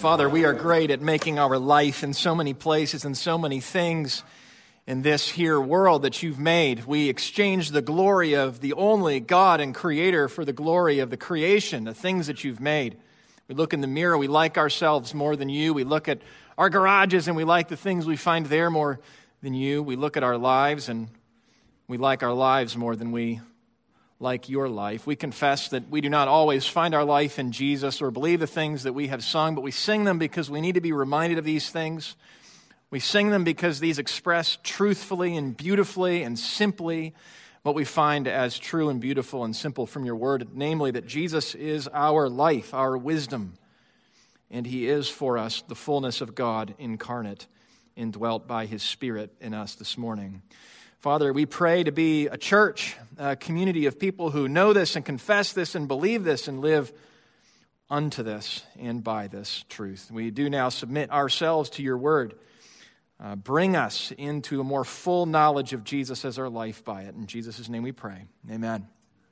Father, we are great at making our life in so many places and so many things in this here world that you've made. We exchange the glory of the only God and Creator for the glory of the creation, the things that you've made. We look in the mirror, we like ourselves more than you. We look at our garages and we like the things we find there more than you. We look at our lives and we like our lives more than we like your life. We confess that we do not always find our life in Jesus or believe the things that we have sung, but we sing them because we need to be reminded of these things. We sing them because these express truthfully and beautifully and simply what we find as true and beautiful and simple from your word, namely that Jesus is our life, our wisdom, and he is for us the fullness of God incarnate, indwelt by his Spirit in us this morning. Father, we pray to be a church, a community of people who know this and confess this and believe this and live unto this and by this truth. We do now submit ourselves to your word. Bring us into a more full knowledge of Jesus as our life by it. In Jesus' name we pray. Amen.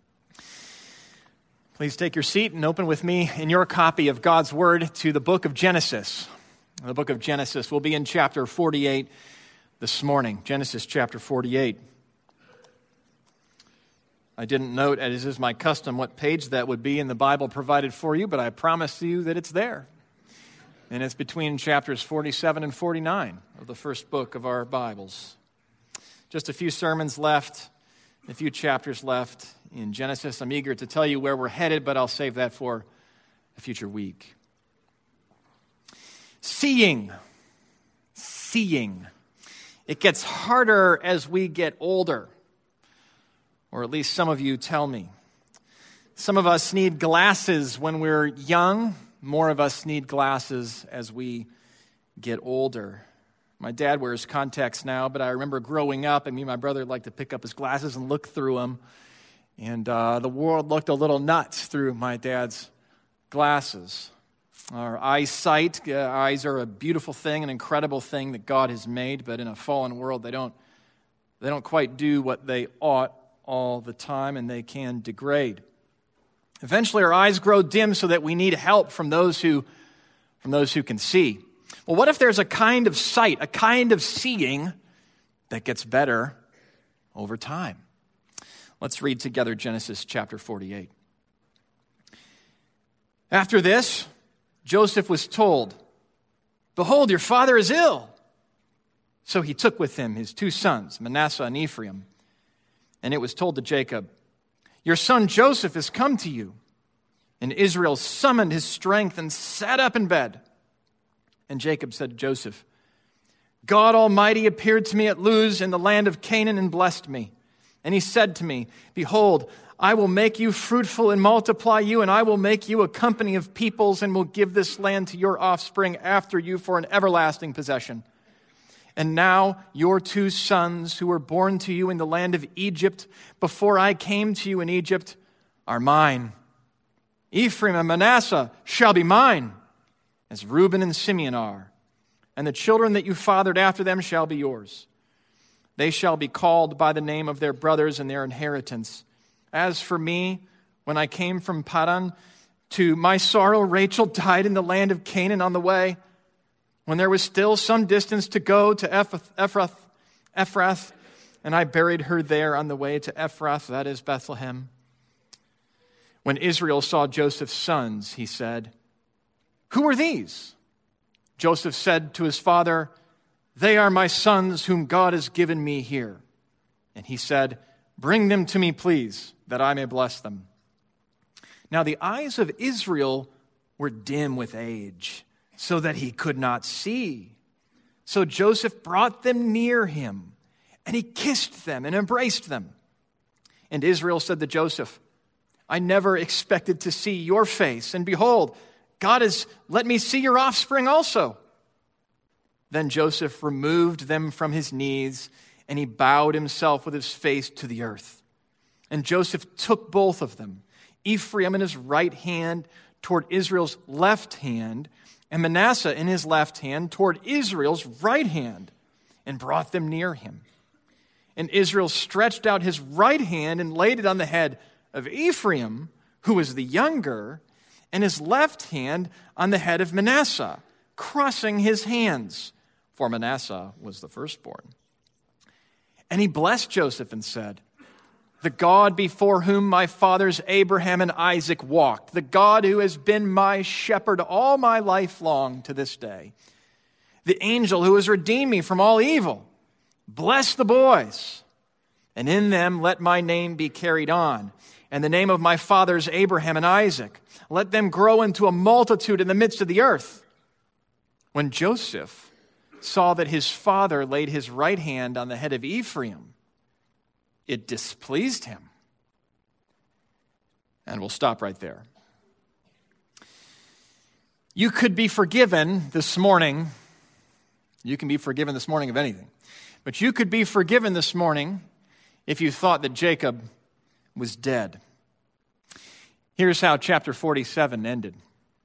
Please take your seat and open with me in your copy of God's word to the book of Genesis. The book of Genesis will be in chapter 48 this morning, Genesis chapter 48. I didn't note, as is my custom, what page that would be in the Bible provided for you, but I promise you that it's there. And it's between chapters 47 and 49 of the first book of our Bibles. Just a few sermons left, a few chapters left in Genesis. I'm eager to tell you where we're headed, but I'll save that for a future week. Seeing. It gets harder as we get older, or at least some of you tell me. Some of us need glasses when we're young. More of us need glasses as we get older. My dad wears contacts now, but I remember growing up, and me and my brother liked to pick up his glasses and look through them. And the world looked a little nuts through my dad's glasses. Our eyesight, eyes are a beautiful thing, an incredible thing that God has made, but in a fallen world, they don't quite do what they ought all the time, and they can degrade. Eventually, our eyes grow dim so that we need help from those who can see. Well, what if there's a kind of sight, a kind of seeing that gets better over time? Let's read together Genesis chapter 48. After this, Joseph was told, "Behold, your father is ill." So he took with him his two sons, Manasseh and Ephraim. And it was told to Jacob, "Your son Joseph has come to you." And Israel summoned his strength and sat up in bed. And Jacob said to Joseph, "God Almighty appeared to me at Luz in the land of Canaan and blessed me. And he said to me, 'Behold, I will make you fruitful and multiply you, and I will make you a company of peoples and will give this land to your offspring after you for an everlasting possession. And now your two sons who were born to you in the land of Egypt before I came to you in Egypt are mine. Ephraim and Manasseh shall be mine, as Reuben and Simeon are. And the children that you fathered after them shall be yours. They shall be called by the name of their brothers and their inheritance. As for me, when I came from Padan, to my sorrow Rachel died in the land of Canaan on the way, when there was still some distance to go to Ephrath, and I buried her there on the way to Ephrath, that is Bethlehem. When Israel saw Joseph's sons, he said, 'Who are these?' Joseph said to his father, 'They are my sons whom God has given me here.' And he said, 'Bring them to me, please, that I may bless them.' Now the eyes of Israel were dim with age, so that he could not see. So Joseph brought them near him, and he kissed them and embraced them. And Israel said to Joseph, 'I never expected to see your face, and behold, God has let me see your offspring also.' Then Joseph removed them from his knees, and he bowed himself with his face to the earth. And Joseph took both of them, Ephraim in his right hand toward Israel's left hand, and Manasseh in his left hand toward Israel's right hand, and brought them near him. And Israel stretched out his right hand and laid it on the head of Ephraim, who was the younger, and his left hand on the head of Manasseh, crossing his hands, for Manasseh was the firstborn. And he blessed Joseph and said, "The God before whom my fathers Abraham and Isaac walked, the God who has been my shepherd all my life long to this day, the angel who has redeemed me from all evil, bless the boys, and in them let my name be carried on, and the name of my fathers Abraham and Isaac. Let them grow into a multitude in the midst of the earth." When Joseph saw that his father laid his right hand on the head of Ephraim, it displeased him. And we'll stop right there. You could be forgiven this morning. You can be forgiven this morning of anything. But you could be forgiven this morning if you thought that Jacob was dead. Here's how chapter 47 ended.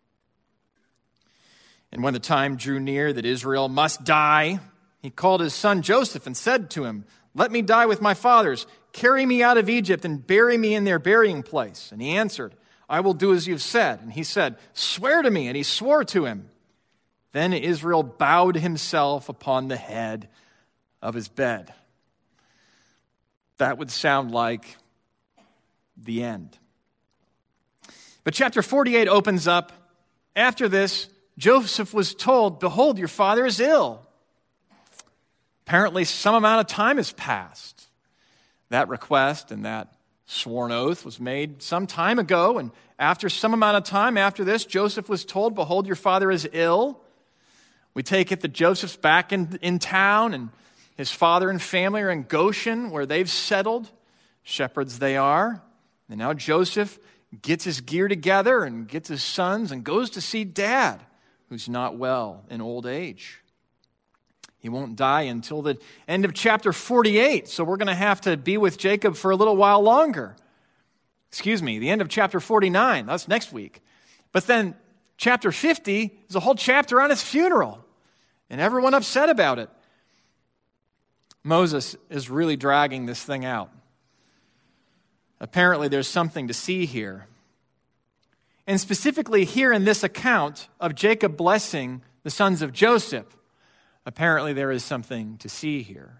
And when the time drew near that Israel must die, he called his son Joseph and said to him, "Let me die with my fathers. Carry me out of Egypt and bury me in their burying place." And he answered, "I will do as you've said." And he said, "Swear to me." And he swore to him. Then Israel bowed himself upon the head of his bed. That would sound like the end. But chapter 48 opens up. After this, Joseph was told, "Behold, your father is ill." Apparently, some amount of time has passed. That request and that sworn oath was made some time ago, and after some amount of time after this, Joseph was told, "Behold, your father is ill." We take it that Joseph's back in town, and his father and family are in Goshen, where they've settled. Shepherds they are. And now Joseph gets his gear together and gets his sons and goes to see Dad, who's not well in old age. He won't die until the end of chapter 48, so we're going to have to be with Jacob for a little while longer. The end of chapter 49, that's next week. But then chapter 50 is a whole chapter on his funeral, and everyone upset about it. Moses is really dragging this thing out. Apparently there's something to see here. And specifically here in this account of Jacob blessing the sons of Joseph, apparently there is something to see here.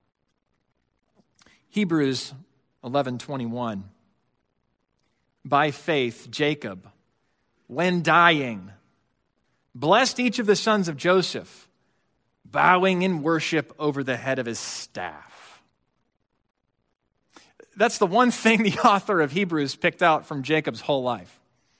Hebrews 11:21. By faith, Jacob, when dying, blessed each of the sons of Joseph, bowing in worship over the head of his staff. That's the one thing the author of Hebrews picked out from Jacob's whole life,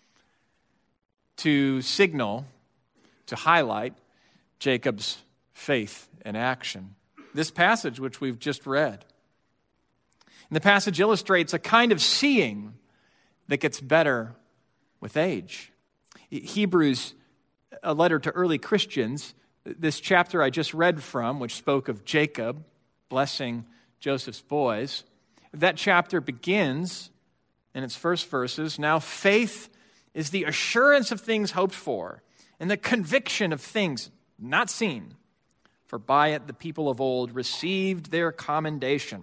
to signal, to highlight Jacob's faith and action. This passage, which we've just read. And the passage illustrates a kind of seeing that gets better with age. Hebrews, a letter to early Christians, this chapter I just read from, which spoke of Jacob blessing Joseph's boys, that chapter begins in its first verses, "Now faith is the assurance of things hoped for, and the conviction of things not seen. For by it the people of old received their commendation."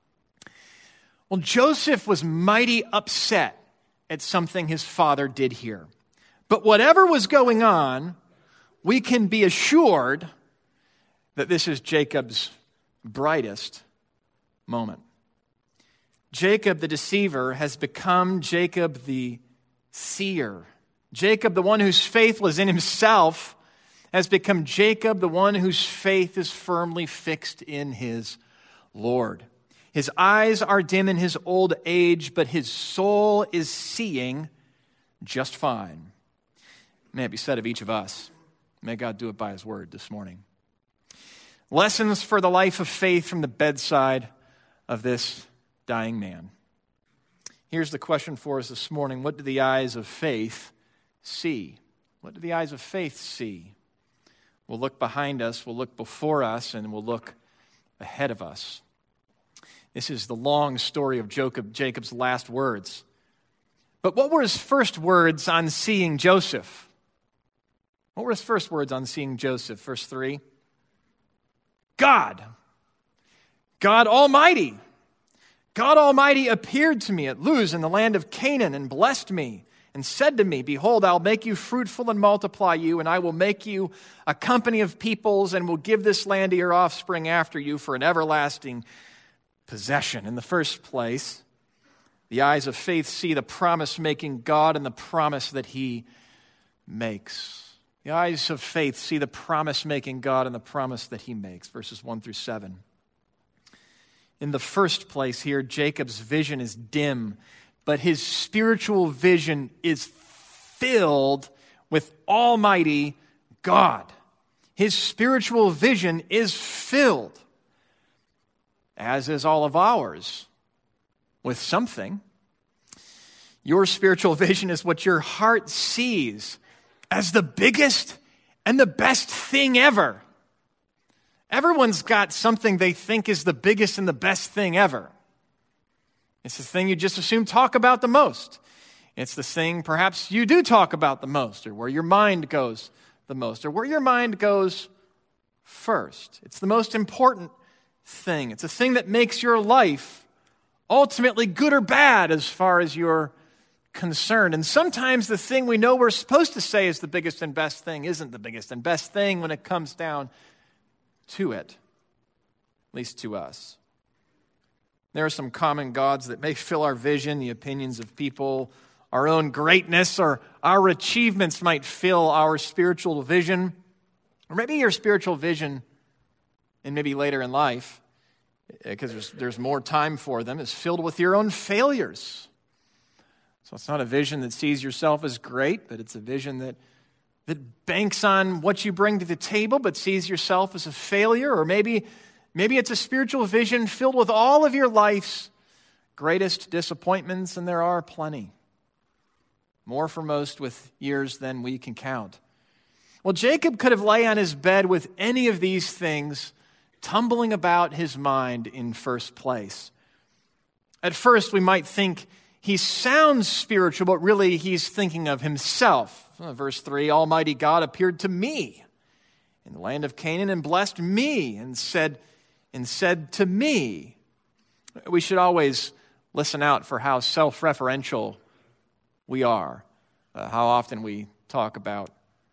Well, Joseph was mighty upset at something his father did here. But whatever was going on, we can be assured that this is Jacob's brightest moment. Jacob the deceiver has become Jacob the seer. Jacob, the one whose faith was in himself, has become Jacob, the one whose faith is firmly fixed in his Lord. His eyes are dim in his old age, but his soul is seeing just fine. May it be said of each of us. May God do it by his word this morning. Lessons for the life of faith from the bedside of this dying man. Here's the question for us this morning. What do the eyes of faith see? What do the eyes of faith see? We'll look behind us, we'll look before us, and we'll look ahead of us. This is the long story of Jacob's last words. But what were his first words on seeing Joseph? What were his first words on seeing Joseph? Verse 3. God Almighty. God Almighty appeared to me at Luz in the land of Canaan and blessed me and said to me, behold, I'll make you fruitful and multiply you, and I will make you a company of peoples, and will give this land to your offspring after you for an everlasting possession. In the first place, the eyes of faith see the promise-making God and the promise that he makes. The eyes of faith see the promise-making God and the promise that he makes, verses 1 through 7. In the first place here, Jacob's vision is dim, but his spiritual vision is filled with Almighty God. His spiritual vision is filled, as is all of ours, with something. Your spiritual vision is what your heart sees as the biggest and the best thing ever. Everyone's got something they think is the biggest and the best thing ever. It's the thing you just assume talk about the most. It's the thing perhaps you do talk about the most, or where your mind goes the most, or where your mind goes first. It's the most important thing. It's a thing that makes your life ultimately good or bad as far as you're concerned. And sometimes the thing we know we're supposed to say is the biggest and best thing isn't the biggest and best thing when it comes down to it, at least to us. There are some common gods that may fill our vision, the opinions of people, our own greatness, or our achievements might fill our spiritual vision. Or maybe your spiritual vision, and maybe later in life, because there's more time for them, is filled with your own failures. So it's not a vision that sees yourself as great, but it's a vision that banks on what you bring to the table, but sees yourself as a failure. Or maybe it's a spiritual vision filled with all of your life's greatest disappointments, and there are plenty. More for most with years than we can count. Well, Jacob could have lay on his bed with any of these things tumbling about his mind in first place. At first, we might think he sounds spiritual, but really he's thinking of himself. Verse 3, Almighty God appeared to me in the land of Canaan and blessed me and said to me. We should always listen out for how self-referential we are, how often we talk about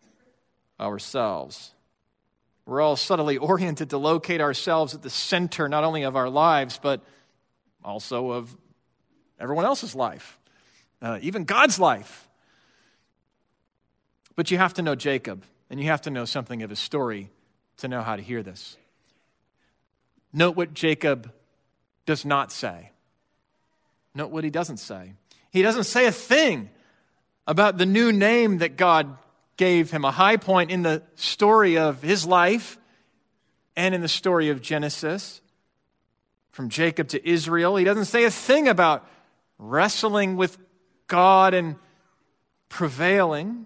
ourselves. We're all subtly oriented to locate ourselves at the center not only of our lives, but also of everyone else's life, even God's life. But you have to know Jacob, and you have to know something of his story to know how to hear this. Note what Jacob does not say. Note what he doesn't say. He doesn't say a thing about the new name that God gave him, a high point in the story of his life and in the story of Genesis. From Jacob to Israel, he doesn't say a thing about wrestling with God and prevailing.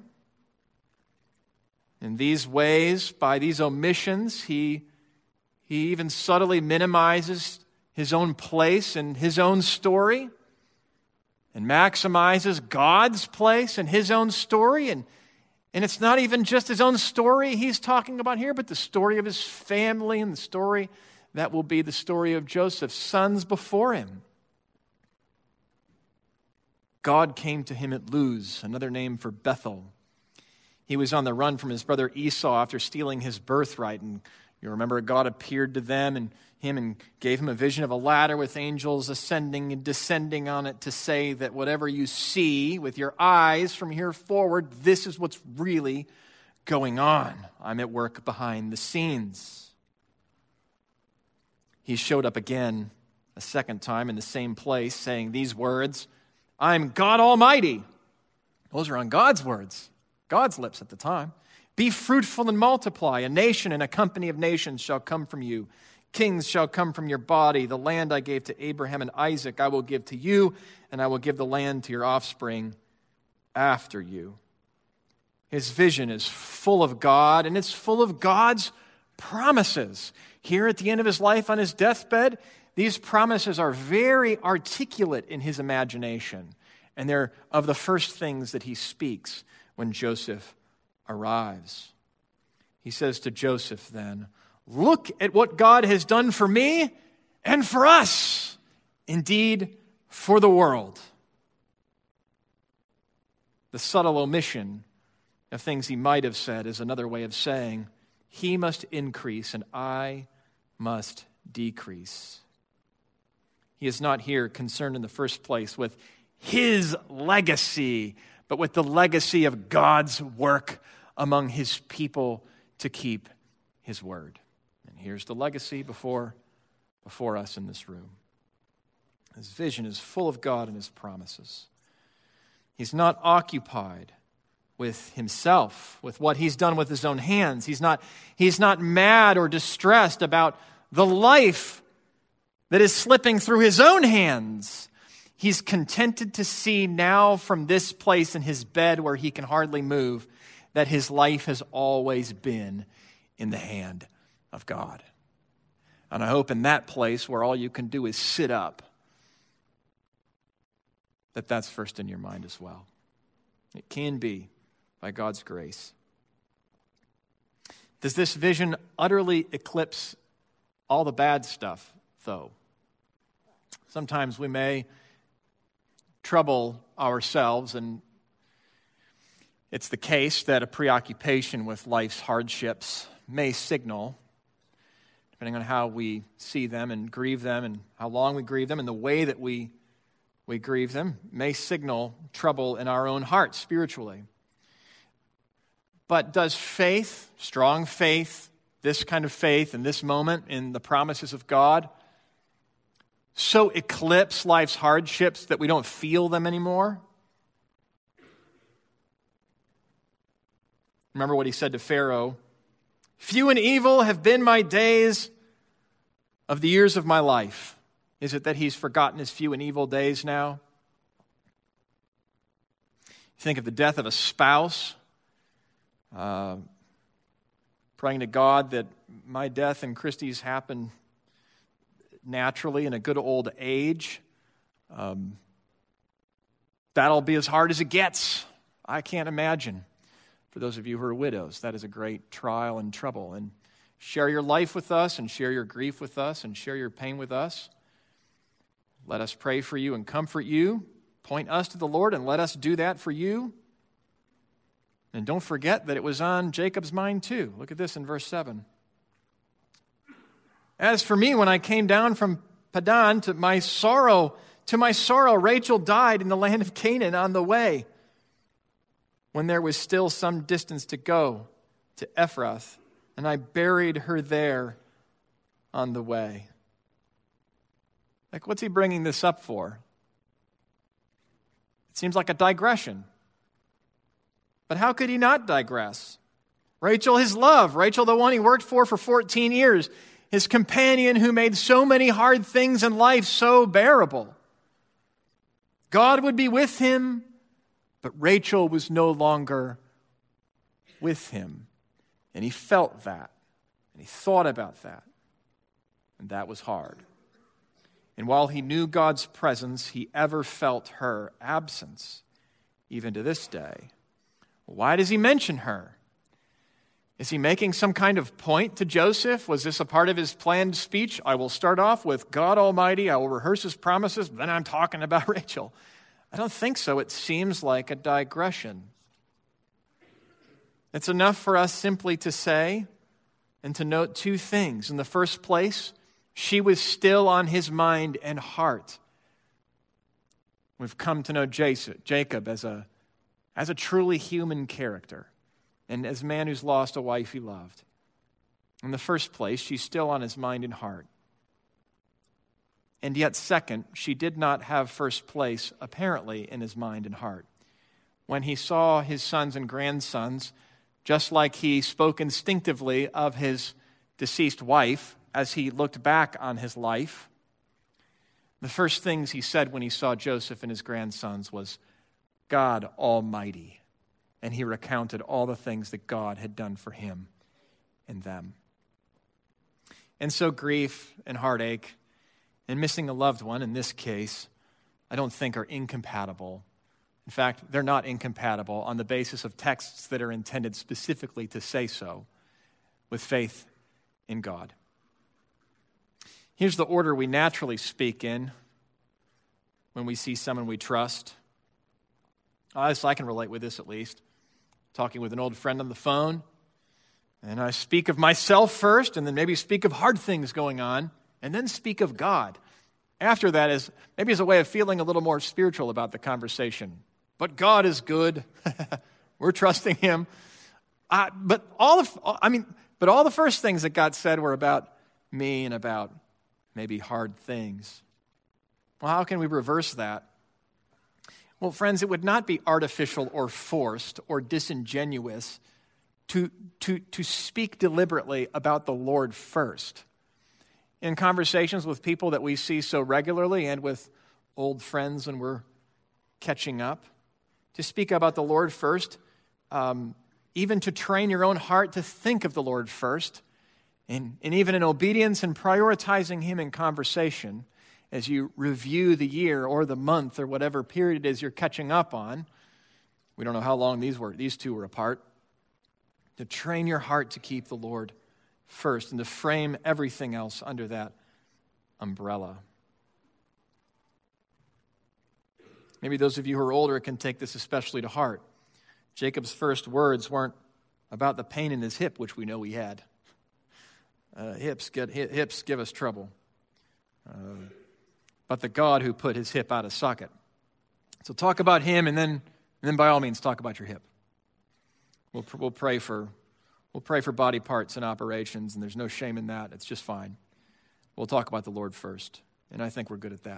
In these ways, by these omissions, he even subtly minimizes his own place and his own story and maximizes God's place in his own story. And it's not even just his own story he's talking about here, but the story of his family and the story that will be the story of Joseph's sons before him. God came to him at Luz, another name for Bethel. He was on the run from his brother Esau after stealing his birthright. And you remember God appeared to them and gave him a vision of a ladder with angels ascending and descending on it to say that whatever you see with your eyes from here forward, this is what's really going on. I'm at work behind the scenes. He showed up again a second time in the same place saying these words, I'm God Almighty. Those are on God's words, God's lips at the time. Be fruitful and multiply. A nation and a company of nations shall come from you. Kings shall come from your body. The land I gave to Abraham and Isaac I will give to you, and I will give the land to your offspring after you. His vision is full of God, and it's full of God's promises. Here at the end of his life on his deathbed, these promises are very articulate in his imagination, and they're of the first things that he speaks when Joseph arrives. He says to Joseph then, look at what God has done for me and for us, indeed for the world. The subtle omission of things he might have said is another way of saying, he must increase and I must decrease. He is not here concerned in the first place with his legacy, but with the legacy of God's work among his people to keep his word. And here's the legacy before us in this room. His vision is full of God and his promises. He's not occupied with himself, with what he's done with his own hands. He's not mad or distressed about the life that is slipping through his own hands. He's contented to see now from this place in his bed where he can hardly move that his life has always been in the hand of God. And I hope in that place where all you can do is sit up, that's first in your mind as well. It can be by God's grace. Does this vision utterly eclipse all the bad stuff, though? Sometimes we may trouble ourselves, and it's the case that a preoccupation with life's hardships may signal, depending on how we see them and grieve them and how long we grieve them and the way that we grieve them, may signal trouble in our own hearts spiritually. But does faith, strong faith, this kind of faith in this moment in the promises of God, so eclipse life's hardships that we don't feel them anymore? Remember what he said to Pharaoh, "Few and evil have been my days of the years of my life." Is it that he's forgotten his few and evil days now? Think of the death of a spouse, praying to God that my death and Christy's happen naturally in a good old age. That'll be as hard as it gets. I can't imagine. For those of you who are widows, that is a great trial and trouble. And share your life with us and share your grief with us and share your pain with us. Let us pray for you and comfort you. Point us to the Lord and let us do that for you. And don't forget that it was on Jacob's mind too. Look at this in verse 7. "As for me, when I came down from Padan, to my sorrow, Rachel died in the land of Canaan on the way, when there was still some distance to go to Ephrath, and I buried her there on the way." Like, what's he bringing this up for? It seems like a digression. But how could he not digress? Rachel, his love. Rachel, the one he worked for 14 years. His companion who made so many hard things in life so bearable. God would be with him, but Rachel was no longer with him. And he felt that. And he thought about that. And that was hard. And while he knew God's presence, he ever felt her absence, even to this day. Why does he mention her? Is he making some kind of point to Joseph? Was this a part of his planned speech? I will start off with God Almighty. I will rehearse his promises. Then I'm talking about Rachel. I don't think so. It seems like a digression. It's enough for us simply to say and to note two things. In the first place, she was still on his mind and heart. We've come to know Jacob as a truly human character and as a man who's lost a wife he loved. In the first place, she's still on his mind and heart. And yet, second, she did not have first place, apparently, in his mind and heart. When he saw his sons and grandsons, just like he spoke instinctively of his deceased wife, as he looked back on his life, the first things he said when he saw Joseph and his grandsons was, God Almighty. And he recounted all the things that God had done for him and them. And so grief and heartache and missing a loved one, in this case, I don't think are incompatible. In fact, they're not incompatible on the basis of texts that are intended specifically to say so with faith in God. Here's the order we naturally speak in when we see someone we trust. I can relate with this at least. Talking with an old friend on the phone, and I speak of myself first, and then maybe speak of hard things going on, and then speak of God. After that is maybe as a way of feeling a little more spiritual about the conversation. But God is good. We're trusting Him. But all the first things that God said were about me and about maybe hard things. Well, how can we reverse that? Well, friends, it would not be artificial or forced or disingenuous to speak deliberately about the Lord first. In conversations with people that we see so regularly and with old friends when we're catching up, to speak about the Lord first, even to train your own heart to think of the Lord first, and even in obedience and prioritizing Him in conversation as you review the year or the month or whatever period it is you're catching up on. We don't know how long these two were apart. To train your heart to keep the Lord first and to frame everything else under that umbrella. Maybe those of you who are older can take this especially to heart. Jacob's first words weren't about the pain in his hip, which we know he had. Hips give us trouble. But the God who put his hip out of socket. So talk about Him, and then by all means talk about your hip. We'll pray for body parts and operations, and there's no shame in that. It's just fine. We'll talk about the Lord first, and I think we're good at that.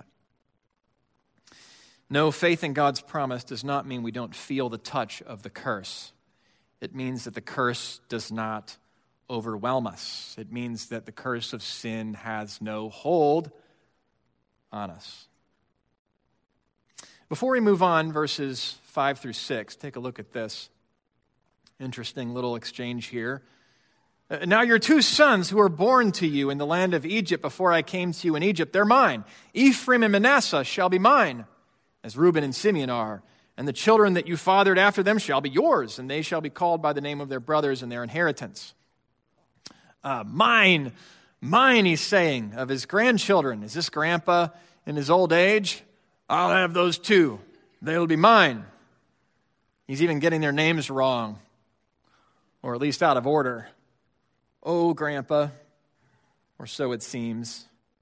No, faith in God's promise does not mean we don't feel the touch of the curse. It means that the curse does not overwhelm us. It means that the curse of sin has no hold on us. Before we move on, verses 5 through 6, take a look at this. Interesting little exchange here. Now your 2 sons who were born to you in the land of Egypt before I came to you in Egypt, they're mine. Ephraim and Manasseh shall be mine, as Reuben and Simeon are. And the children that you fathered after them shall be yours, and they shall be called by the name of their brothers and their inheritance. Mine, he's saying, of his grandchildren. Is this grandpa in his old age? I'll have those too. They'll be mine. He's even getting their names wrong, or at least out of order. Oh, grandpa, or so it seems.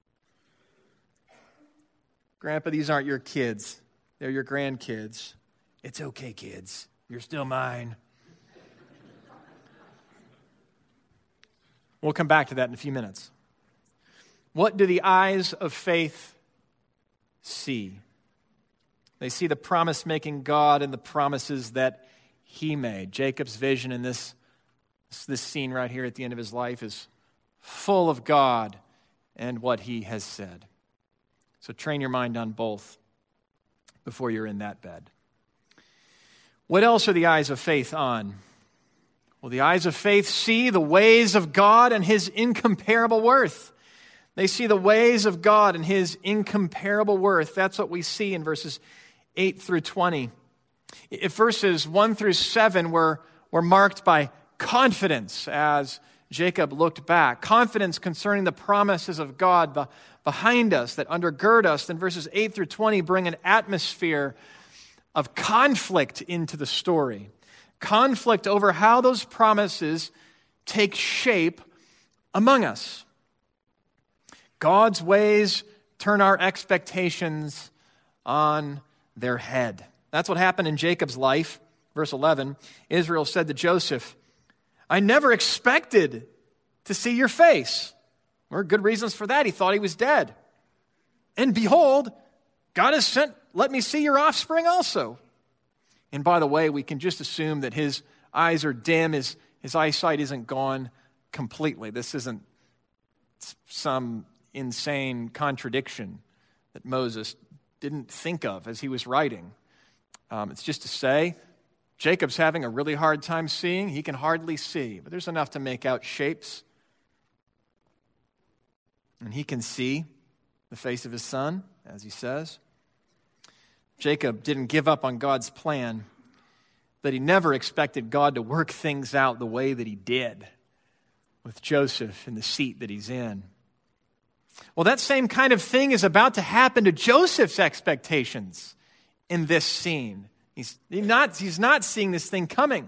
Grandpa, these aren't your kids. They're your grandkids. It's okay, kids. You're still mine. We'll come back to that in a few minutes. What do the eyes of faith see? They see the promise-making God and the promises that He made. Jacob's vision in this scene right here at the end of his life is full of God and what He has said. So train your mind on both before you're in that bed. What else are the eyes of faith on? Well, the eyes of faith see the ways of God and His incomparable worth. They see the ways of God and His incomparable worth. That's what we see in verses 8 through 20. If verses 1 through 7 were marked by confidence as Jacob looked back, confidence concerning the promises of God behind us that undergird us, then verses 8 through 20 bring an atmosphere of conflict into the story. Conflict over how those promises take shape among us. God's ways turn our expectations on their head. That's what happened in Jacob's life. Verse 11, Israel said to Joseph, I never expected to see your face. There were good reasons for that. He thought he was dead. And behold, God has sent, let me see your offspring also. And by the way, we can just assume that his eyes are dim, his eyesight isn't gone completely. This isn't some insane contradiction that Moses didn't think of as he was writing. It's just to say, Jacob's having a really hard time seeing. He can hardly see, but there's enough to make out shapes. And he can see the face of his son, as he says. Jacob didn't give up on God's plan, but he never expected God to work things out the way that He did with Joseph in the seat that he's in. Well, that same kind of thing is about to happen to Joseph's expectations in this scene. He's not seeing this thing coming.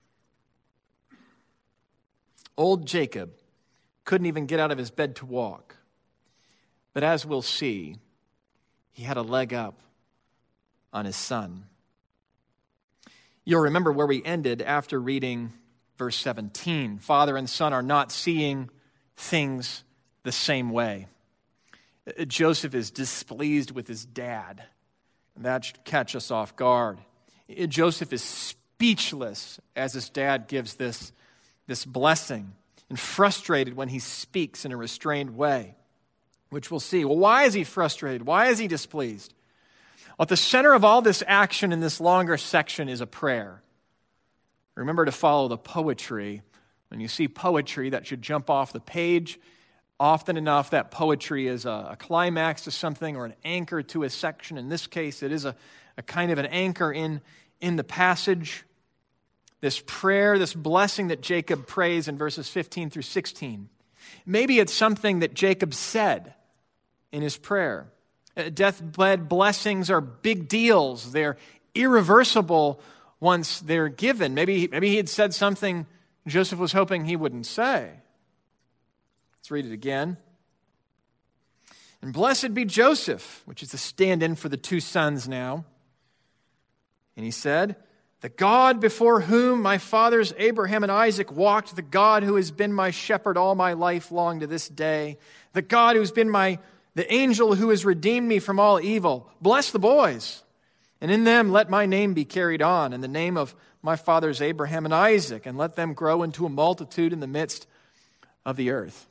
Old Jacob couldn't even get out of his bed to walk. But as we'll see, he had a leg up on his son. You'll remember where we ended after reading verse 17. Father and son are not seeing things the same way. Joseph is displeased with his dad. That should catch us off guard. Joseph is speechless as his dad gives this blessing, and frustrated when he speaks in a restrained way, which we'll see. Well, why is he frustrated? Why is he displeased? Well, at the center of all this action in this longer section is a prayer. Remember to follow the poetry. When you see poetry, that should jump off the page. Often enough, that poetry is a climax to something or an anchor to a section. In this case, it is a kind of an anchor in the passage. This prayer, this blessing that Jacob prays in verses 15 through 16. Maybe it's something that Jacob said in his prayer. Deathbed blessings are big deals. They're irreversible once they're given. Maybe he had said something Joseph was hoping he wouldn't say. Let's read it again. And blessed be Joseph, which is the stand-in for the two sons now. And he said, the God before whom my fathers Abraham and Isaac walked, the God who has been my shepherd all my life long to this day, the God who's been the angel who has redeemed me from all evil, bless the boys, and in them let my name be carried on, in the name of my fathers Abraham and Isaac, and let them grow into a multitude in the midst of the earth.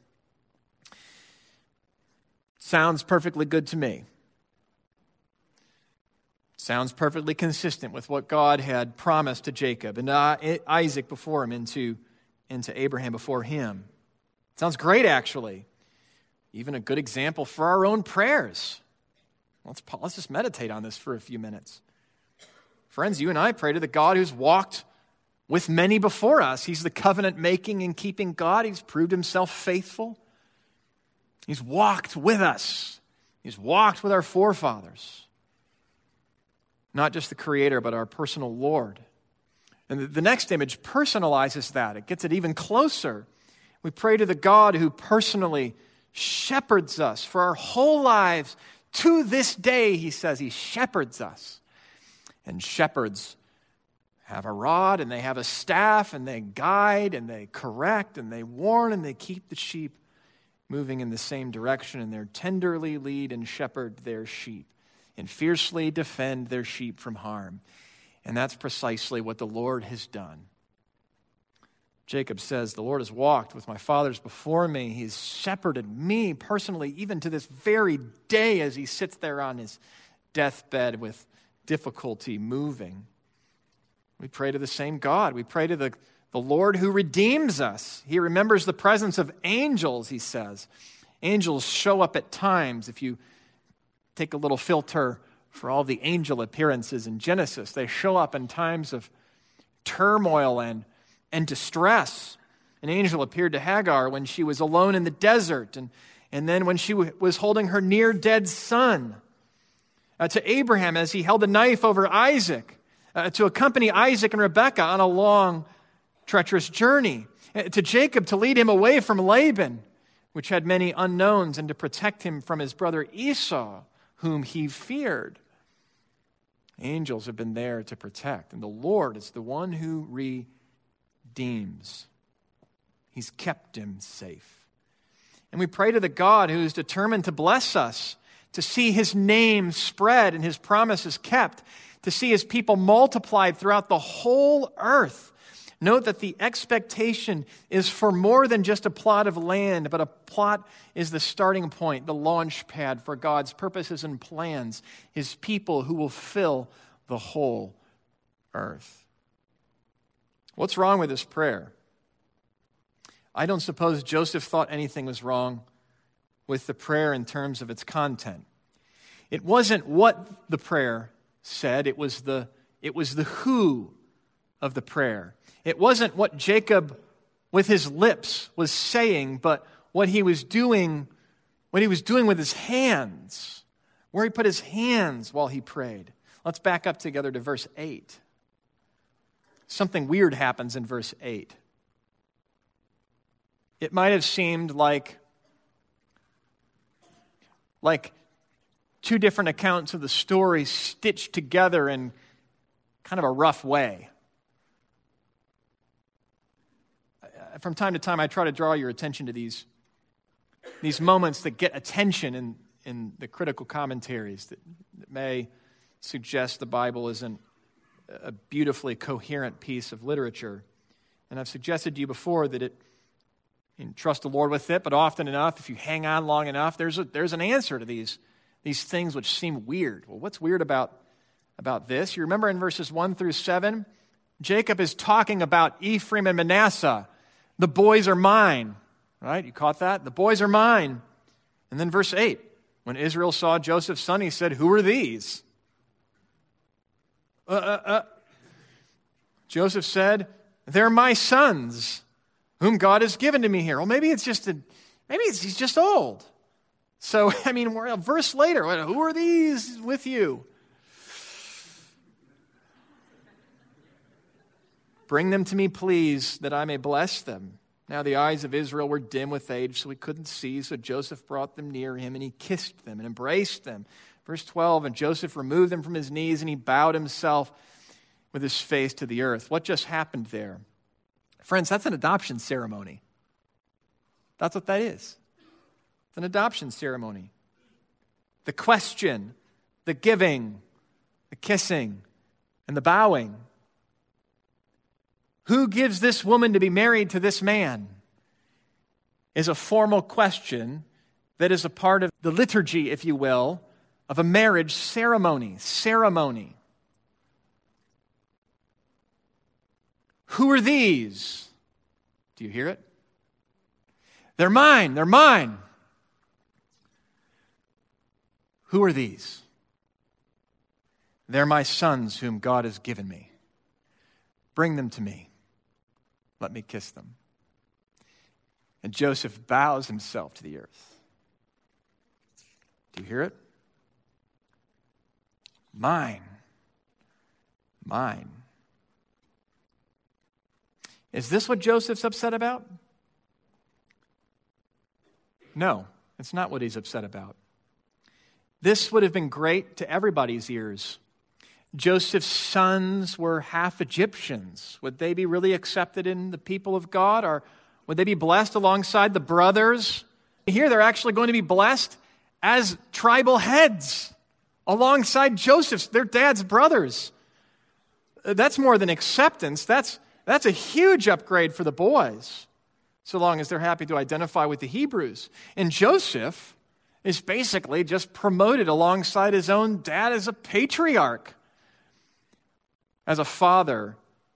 Sounds perfectly good to me. Sounds perfectly consistent with what God had promised to Jacob and Isaac before him, into Abraham before him. Sounds great, actually. Even a good example for our own prayers. Let's just meditate on this for a few minutes. Friends, you and I pray to the God who's walked with many before us. He's the covenant-making and keeping God. He's proved himself faithful. He's walked with us. He's walked with our forefathers. Not just the Creator, but our personal Lord. And the next image personalizes that. It gets it even closer. We pray to the God who personally shepherds us for our whole lives. To this day, he says, he shepherds us. And shepherds have a rod, and they have a staff, and they guide, and they correct, and they warn, and they keep the sheep moving in the same direction, and they tenderly lead and shepherd their sheep, and fiercely defend their sheep from harm. And that's precisely what the Lord has done. Jacob says, the Lord has walked with my fathers before me. He's shepherded me personally, even to this very day as he sits there on his deathbed with difficulty moving. We pray to the same God. We pray to the Lord who redeems us. He remembers the presence of angels, he says. Angels show up at times. If you take a little filter for all the angel appearances in Genesis, they show up in times of turmoil and distress. An angel appeared to Hagar when she was alone in the desert, and then when she was holding her near-dead son. To Abraham as he held a knife over Isaac. To accompany Isaac and Rebekah on a long, treacherous journey. To Jacob to lead him away from Laban, which had many unknowns, and to protect him from his brother Esau, whom he feared. Angels have been there to protect, and the Lord is the one who redeems. He's kept him safe. And we pray to the God who is determined to bless us, to see his name spread and his promises kept, to see his people multiplied throughout the whole earth. Note that the expectation is for more than just a plot of land, but a plot is the starting point, the launch pad for God's purposes and plans, his people who will fill the whole earth. What's wrong with this prayer? I don't suppose Joseph thought anything was wrong with the prayer in terms of its content. It wasn't what the prayer said, it was the who of the prayer. It wasn't what Jacob with his lips was saying, but what he was doing with his hands, where he put his hands while he prayed, Let's back up together to verse 8. Something weird happens in verse 8. It might have seemed like two different accounts of the story stitched together in kind of a rough way. From time to time, I try to draw your attention to these moments that get attention in the critical commentaries that may suggest the Bible isn't a beautifully coherent piece of literature. And I've suggested to you before that you can trust the Lord with it, but often enough, if you hang on long enough, there's an answer to these things which seem weird. Well, what's weird about this? You remember in verses 1 through 7, Jacob is talking about Ephraim and Manasseh. The boys are mine, right? You caught that? The boys are mine. And then verse 8, when Israel saw Joseph's son, he said, "Who are these?" Joseph said, "They're my sons, whom God has given to me here." Well, maybe he's just old. So, we're a verse later. Who are these with you? "Bring them to me, please, that I may bless them." Now the eyes of Israel were dim with age, so he couldn't see. So Joseph brought them near him, and he kissed them and embraced them. Verse 12, and Joseph removed them from his knees, and he bowed himself with his face to the earth. What just happened there? Friends, that's an adoption ceremony. That's what that is. It's an adoption ceremony. The question, the giving, the kissing, and the bowing. Who gives this woman to be married to this man? Is a formal question that is a part of the liturgy, if you will, of a marriage ceremony. Who are these? Do you hear it? They're mine. Who are these? They're my sons whom God has given me. Bring them to me. Let me kiss them. And Joseph bows himself to the earth. Do you hear it? Mine. Is this what Joseph's upset about? No, it's not what he's upset about. This would have been great to everybody's ears. Joseph's sons were half Egyptians. Would they be really accepted in the people of God? Or would they be blessed alongside the brothers? Here they're actually going to be blessed as tribal heads alongside Joseph's, their dad's brothers. That's more than acceptance. That's a huge upgrade for the boys, so long as they're happy to identify with the Hebrews. And Joseph is basically just promoted alongside his own dad as a patriarch, as a father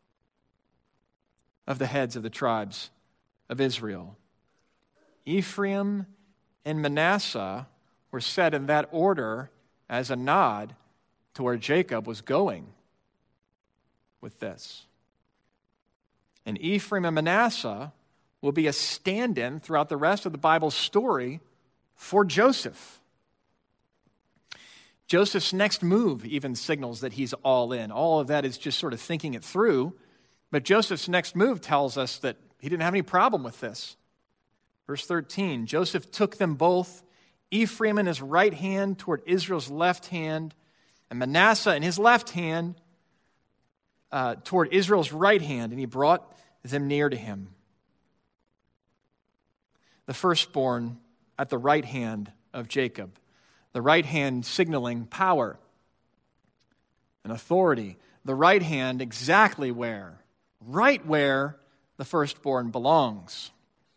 of the heads of the tribes of Israel. Ephraim and Manasseh were set in that order as a nod to where Jacob was going with this. And Ephraim and Manasseh will be a stand-in throughout the rest of the Bible's story for Joseph. Joseph's next move even signals that he's all in. All of that is just sort of thinking it through. But Joseph's next move tells us that he didn't have any problem with this. Verse 13, Joseph took them both, Ephraim in his right hand toward Israel's left hand, and Manasseh in his left hand toward Israel's right hand, and he brought them near to him. The firstborn at the right hand of Jacob. The right hand signaling power and authority. The right hand exactly where? Right where the firstborn belongs.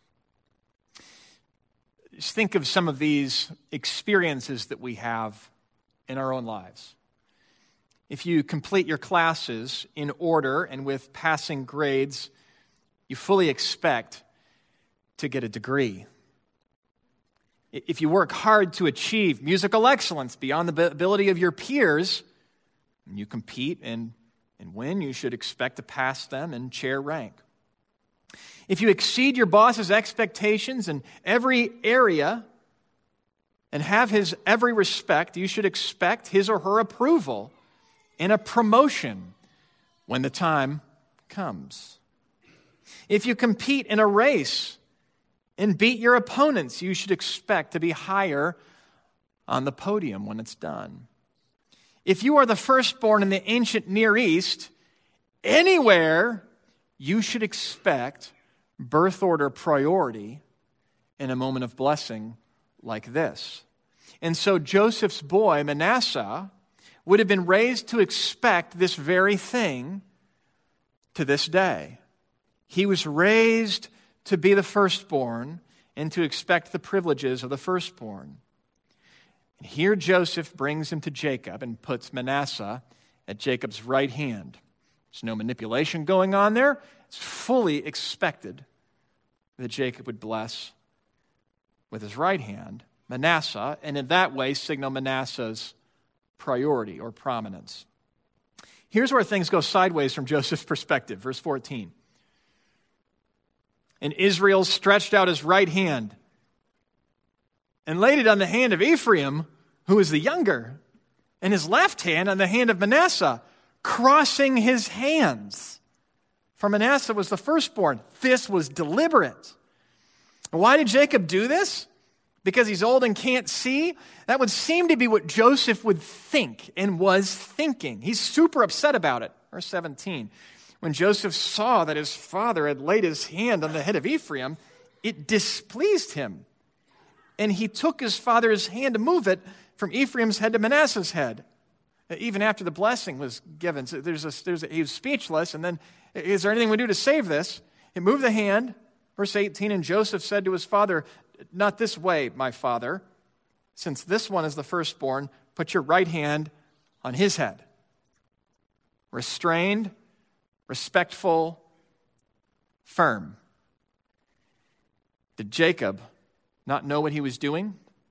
Just think of some of these experiences that we have in our own lives. If you complete your classes in order and with passing grades, you fully expect to get a degree. If you work hard to achieve musical excellence beyond the ability of your peers, and you compete and win, you should expect to pass them and chair rank. If you exceed your boss's expectations in every area and have his every respect, you should expect his or her approval and a promotion when the time comes. If you compete in a race and beat your opponents, you should expect to be higher on the podium when it's done. If you are the firstborn in the ancient Near East, anywhere, you should expect birth order priority in a moment of blessing like this. And so Joseph's boy, Manasseh, would have been raised to expect this very thing to this day. He was raised to be the firstborn and to expect the privileges of the firstborn. And here Joseph brings him to Jacob and puts Manasseh at Jacob's right hand. There's no manipulation going on there. It's fully expected that Jacob would bless with his right hand Manasseh, and in that way signal Manasseh's priority or prominence. Here's where things go sideways from Joseph's perspective. Verse 14. And Israel stretched out his right hand and laid it on the hand of Ephraim, who is the younger, and his left hand on the hand of Manasseh, crossing his hands. For Manasseh was the firstborn. This was deliberate. Why did Jacob do this? Because he's old and can't see? That would seem to be what Joseph would think and was thinking. He's super upset about it. Verse 17. When Joseph saw that his father had laid his hand on the head of Ephraim, it displeased him. And he took his father's hand to move it from Ephraim's head to Manasseh's head. Even after the blessing was given. So he was speechless. And then, is there anything we do to save this? He moved the hand. Verse 18, and Joseph said to his father, not this way, my father. Since this one is the firstborn, put your right hand on his head. Restrained, respectful, firm. Did Jacob not know what he was doing?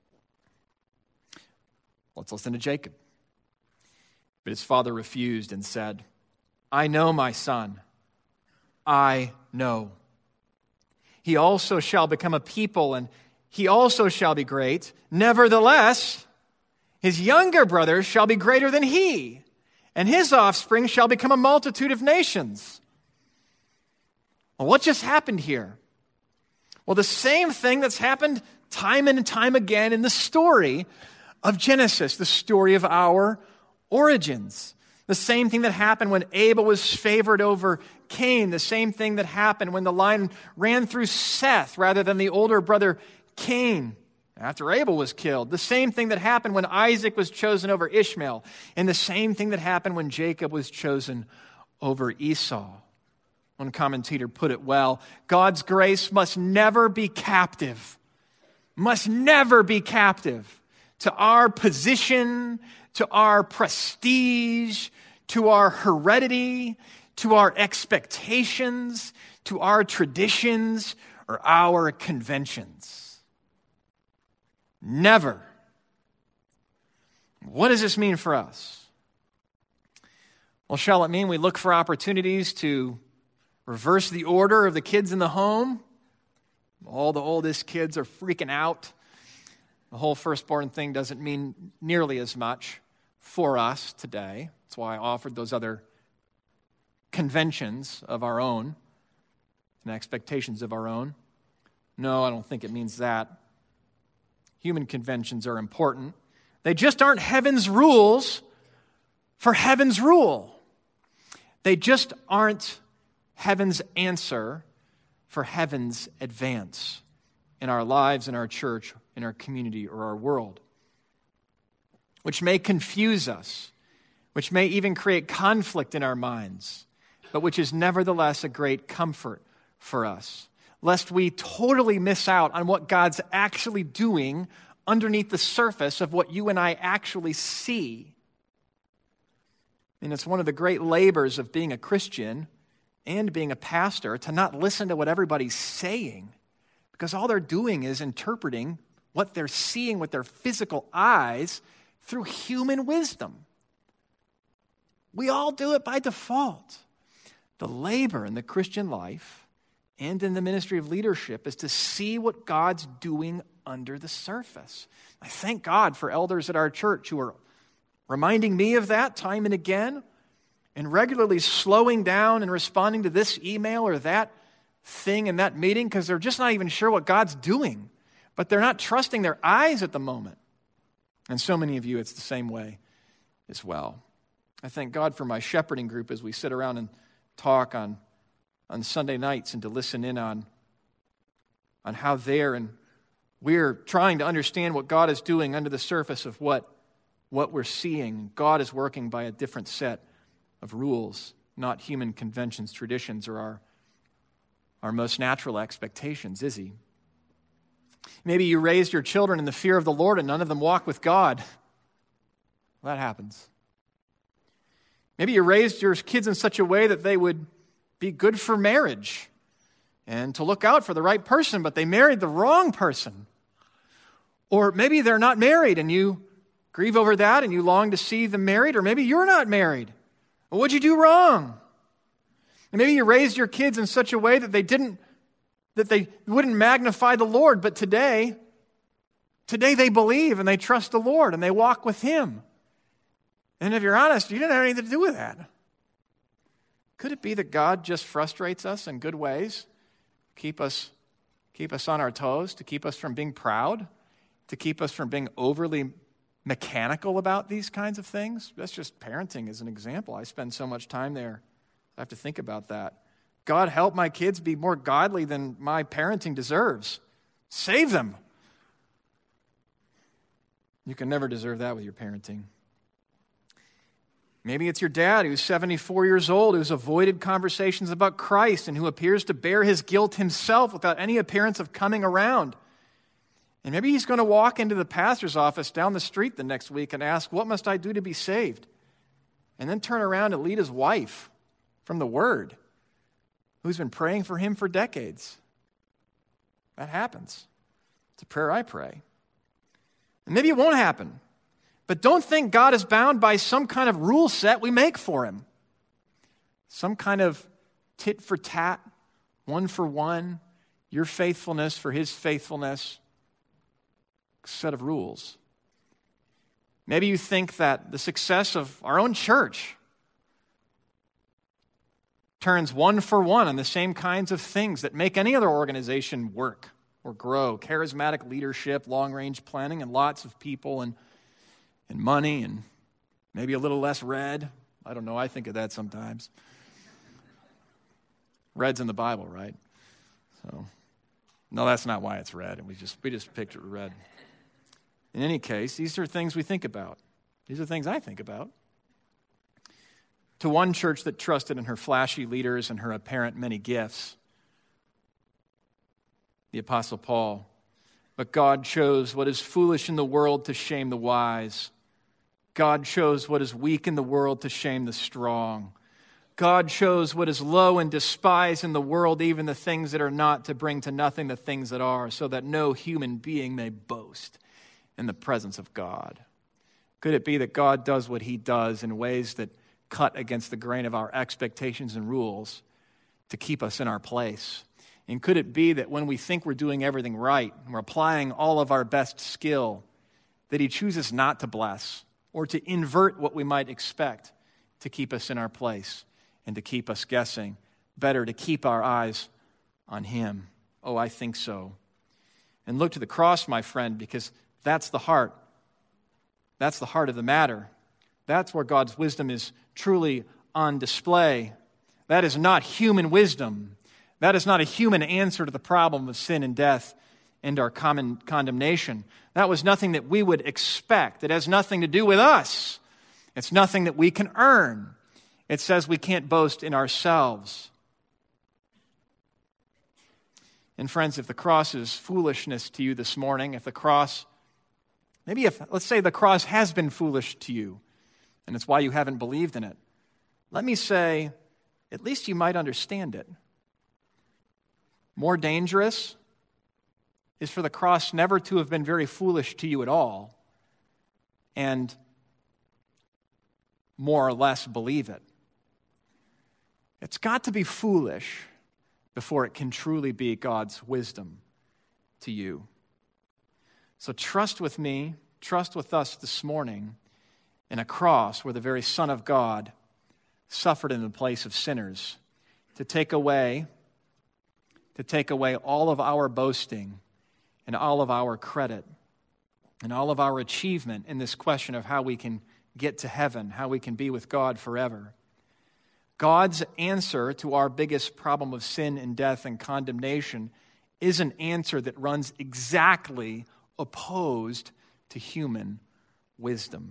Let's listen to Jacob. But his father refused and said, I know, my son. I know. He also shall become a people, and he also shall be great. Nevertheless, his younger brother shall be greater than he, and his offspring shall become a multitude of nations. Well, what just happened here? Well, the same thing that's happened time and time again in the story of Genesis, the story of our origins. The same thing that happened when Abel was favored over Cain. The same thing that happened when the line ran through Seth rather than the older brother Cain after Abel was killed. The same thing that happened when Isaac was chosen over Ishmael. And the same thing that happened when Jacob was chosen over Esau. One commentator put it well, God's grace must never be captive. Must never be captive to our position, to our prestige, to our heredity, to our expectations, to our traditions, or our conventions. Never. What does this mean for us? Well, shall it mean we look for opportunities to reverse the order of the kids in the home? All the oldest kids are freaking out. The whole firstborn thing doesn't mean nearly as much for us today. That's why I offered those other conventions of our own and expectations of our own. No, I don't think it means that. Human conventions are important. They just aren't heaven's rules for heaven's rule. They just aren't heaven's answer for heaven's advance in our lives, in our church, in our community, or our world, which may confuse us, which may even create conflict in our minds, but which is nevertheless a great comfort for us, lest we totally miss out on what God's actually doing underneath the surface of what you and I actually see. And it's one of the great labors of being a Christian and being a pastor to not listen to what everybody's saying, because all they're doing is interpreting what they're seeing with their physical eyes through human wisdom. We all do it by default. The labor in the Christian life and in the ministry of leadership is to see what God's doing under the surface. I thank God for elders at our church who are reminding me of that time and again, and regularly slowing down and responding to this email or that thing in that meeting because they're just not even sure what God's doing, but they're not trusting their eyes at the moment. And so many of you, it's the same way as well. I thank God for my shepherding group as we sit around and talk on Sunday nights and to listen in on how we're trying to understand what God is doing under the surface of what we're seeing. God is working by a different set of rules, not human conventions, traditions, or our most natural expectations, is he? Maybe you raised your children in the fear of the Lord and none of them walk with God. Well, that happens. Maybe you raised your kids in such a way that they would be good for marriage and to look out for the right person, but they married the wrong person. Or maybe they're not married and you grieve over that and you long to see them married, or maybe you're not married. Well, what'd you do wrong? And maybe you raised your kids in such a way that they wouldn't magnify the Lord, but today they believe and they trust the Lord and they walk with him. And if you're honest, you didn't have anything to do with that. Could it be that God just frustrates us in good ways, keep us on our toes, to keep us from being proud, to keep us from being overly mechanical about these kinds of things? That's just parenting as an example. I spend so much time there. I have to think about that. God, help my kids be more godly than my parenting deserves. Save them. You can never deserve that with your parenting. Maybe it's your dad who's 74 years old, who's avoided conversations about Christ and who appears to bear his guilt himself without any appearance of coming around. And maybe he's going to walk into the pastor's office down the street the next week and ask, what must I do to be saved? And then turn around and lead his wife from the Word, who's been praying for him for decades. That happens. It's a prayer I pray. And maybe it won't happen. But don't think God is bound by some kind of rule set we make for him. Some kind of tit for tat, one for one, your faithfulness for his faithfulness set of rules. Maybe you think that the success of our own church turns one for one on the same kinds of things that make any other organization work or grow. Charismatic leadership, long-range planning, and lots of people and money, and maybe a little less red. I don't know, I think of that sometimes. Red's in the Bible, right? So, no, that's not why it's red, and we just picture red. In any case, these are things we think about. These are things I think about. To one church that trusted in her flashy leaders and her apparent many gifts, the Apostle Paul, but God chose what is foolish in the world to shame the wise. God chose what is weak in the world to shame the strong. God chose what is low and despised in the world, even the things that are not, to bring to nothing the things that are, so that no human being may boast in the presence of God. Could it be that God does what he does in ways that cut against the grain of our expectations and rules to keep us in our place? And could it be that when we think we're doing everything right, and we're applying all of our best skill, that he chooses not to bless or to invert what we might expect to keep us in our place and to keep us guessing? Better to keep our eyes on him. Oh, I think so. And look to the cross, my friend, because that's the heart. That's the heart of the matter. That's where God's wisdom is truly on display. That is not human wisdom. That is not a human answer to the problem of sin and death and our common condemnation. That was nothing that we would expect. It has nothing to do with us. It's nothing that we can earn. It says we can't boast in ourselves. And friends, if the cross is foolishness to you this morning, let's say the cross has been foolish to you, and it's why you haven't believed in it, let me say, at least you might understand it. More dangerous is for the cross never to have been very foolish to you at all, and more or less believe it. It's got to be foolish before it can truly be God's wisdom to you. So trust with me, trust with us this morning and a cross where the very Son of God suffered in the place of sinners to take away all of our boasting and all of our credit and all of our achievement in this question of how we can get to heaven, how we can be with God forever. God's answer to our biggest problem of sin and death and condemnation is an answer that runs exactly opposed to human wisdom.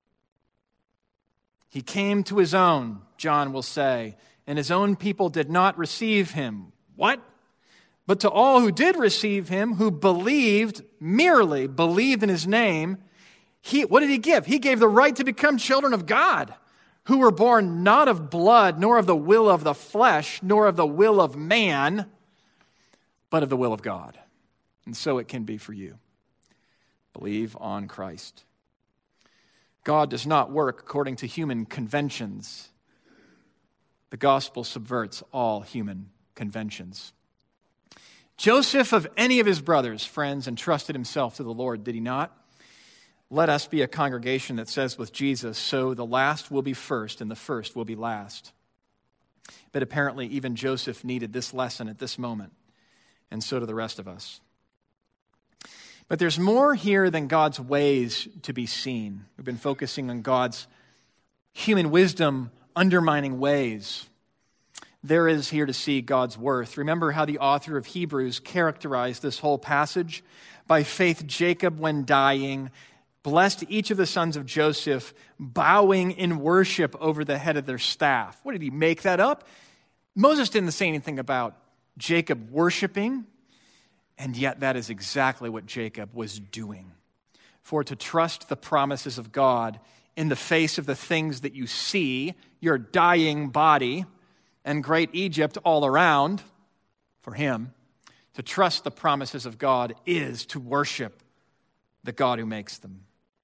He came to his own, John will say, and his own people did not receive him. What? But to all who did receive him, who merely believed in his name, what did he give? He gave the right to become children of God, who were born not of blood, nor of the will of the flesh, nor of the will of man, but of the will of God. And so it can be for you. Believe on Christ. God does not work according to human conventions. The gospel subverts all human conventions. Joseph, of any of his brothers, friends, entrusted himself to the Lord, did he not? Let us be a congregation that says with Jesus, so the last will be first and the first will be last. But apparently even Joseph needed this lesson at this moment, and so do the rest of us. But there's more here than God's ways to be seen. We've been focusing on God's human wisdom undermining ways. There is here to see God's worth. Remember how the author of Hebrews characterized this whole passage? By faith, Jacob, when dying, blessed each of the sons of Joseph, bowing in worship over the head of their staff. What, did he make that up? Moses didn't say anything about Jacob worshiping, and yet that is exactly what Jacob was doing. For to trust the promises of God in the face of the things that you see, your dying body, and great Egypt all around, for him, to trust the promises of God is to worship the God who makes them.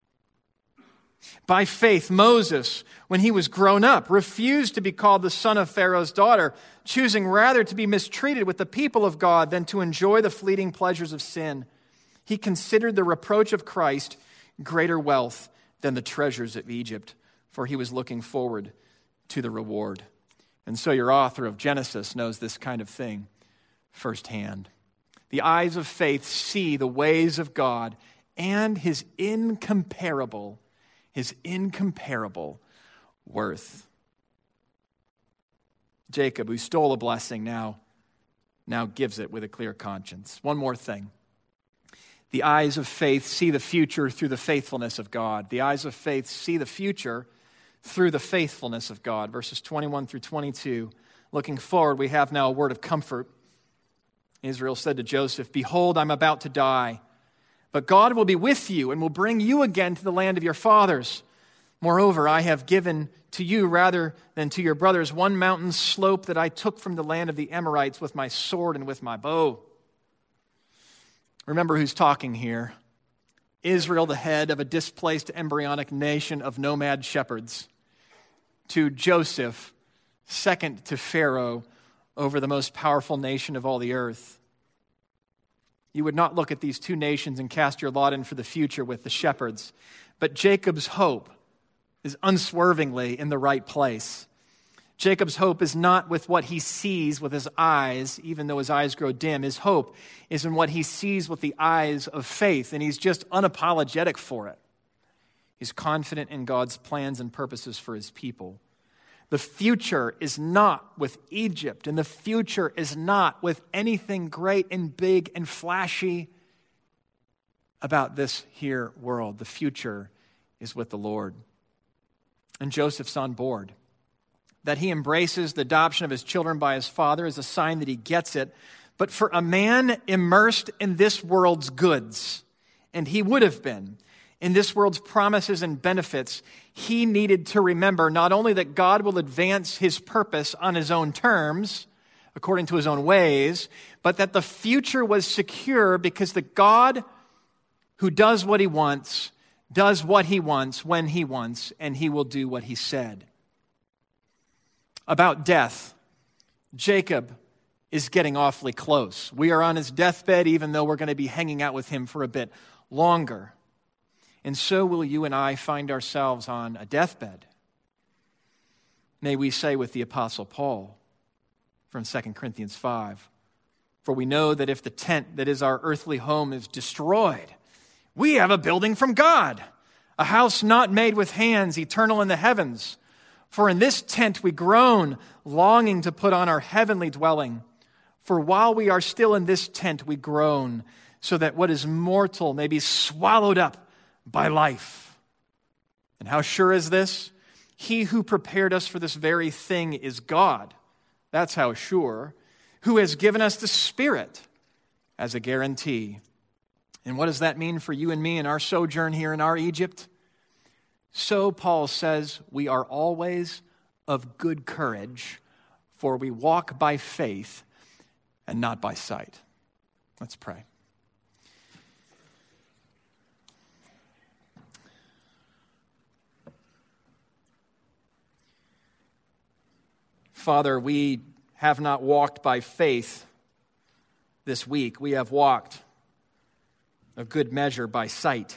By faith, Moses, when he was grown up, refused to be called the son of Pharaoh's daughter, choosing rather to be mistreated with the people of God than to enjoy the fleeting pleasures of sin. He considered the reproach of Christ greater wealth than the treasures of Egypt, for he was looking forward to the reward. And so your author of Genesis knows this kind of thing firsthand. The eyes of faith see the ways of God and his incomparable worth. Jacob, who stole a blessing, now gives it with a clear conscience. One more thing. The eyes of faith see the future through the faithfulness of God. The eyes of faith see the future through the faithfulness of God. Verses 21 through 22. Looking forward, we have now a word of comfort. Israel said to Joseph, "Behold, I'm about to die, but God will be with you and will bring you again to the land of your fathers. Moreover, I have given to you rather than to your brothers one mountain slope that I took from the land of the Amorites with my sword and with my bow." Remember who's talking here. Israel, the head of a displaced embryonic nation of nomad shepherds, to Joseph, second to Pharaoh, over the most powerful nation of all the earth. You would not look at these two nations and cast your lot in for the future with the shepherds, but Jacob's hope is unswervingly in the right place. Jacob's hope is not with what he sees with his eyes, even though his eyes grow dim. His hope is in what he sees with the eyes of faith, and he's just unapologetic for it. He's confident in God's plans and purposes for his people. The future is not with Egypt, and the future is not with anything great and big and flashy about this here world. The future is with the Lord. And Joseph's on board. That he embraces the adoption of his children by his father is a sign that he gets it. But for a man immersed in this world's goods, and he would have been, in this world's promises and benefits, he needed to remember not only that God will advance his purpose on his own terms, according to his own ways, but that the future was secure because the God who does what he wants, does what he wants, when he wants, and he will do what he said. About death, Jacob is getting awfully close. We are on his deathbed, even though we're going to be hanging out with him for a bit longer. And so will you and I find ourselves on a deathbed. May we say with the Apostle Paul from 2 Corinthians 5, for we know that if the tent that is our earthly home is destroyed, we have a building from God, a house not made with hands, eternal in the heavens. For in this tent we groan, longing to put on our heavenly dwelling. For while we are still in this tent, we groan, so that what is mortal may be swallowed up by life. And how sure is this? He who prepared us for this very thing is God. That's how sure. Who has given us the Spirit as a guarantee. And what does that mean for you and me in our sojourn here in our Egypt? So Paul says, we are always of good courage, for we walk by faith and not by sight. Let's pray. Father, we have not walked by faith this week. We have walked a good measure by sight.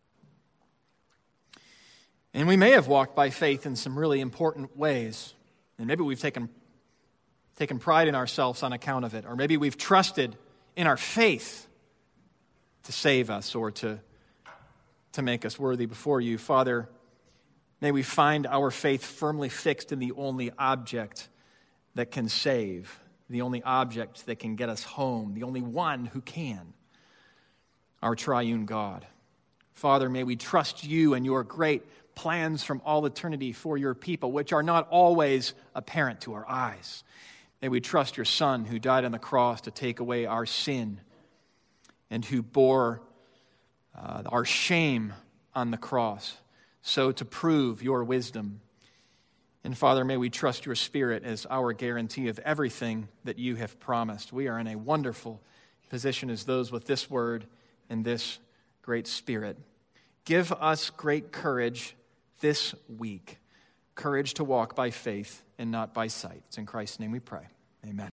And we may have walked by faith in some really important ways. And maybe we've taken pride in ourselves on account of it. Or maybe we've trusted in our faith to save us or to make us worthy before you. Father, may we find our faith firmly fixed in the only object that can save, the only object that can get us home, the only one who can, our triune God. Father, may we trust you and your great plans from all eternity for your people, which are not always apparent to our eyes. May we trust your Son who died on the cross to take away our sin and who bore our shame on the cross, so to prove your wisdom. And Father, may we trust your Spirit as our guarantee of everything that you have promised. We are in a wonderful position as those with this word and this great Spirit. Give us great courage this week, courage to walk by faith and not by sight. It's in Christ's name we pray. Amen.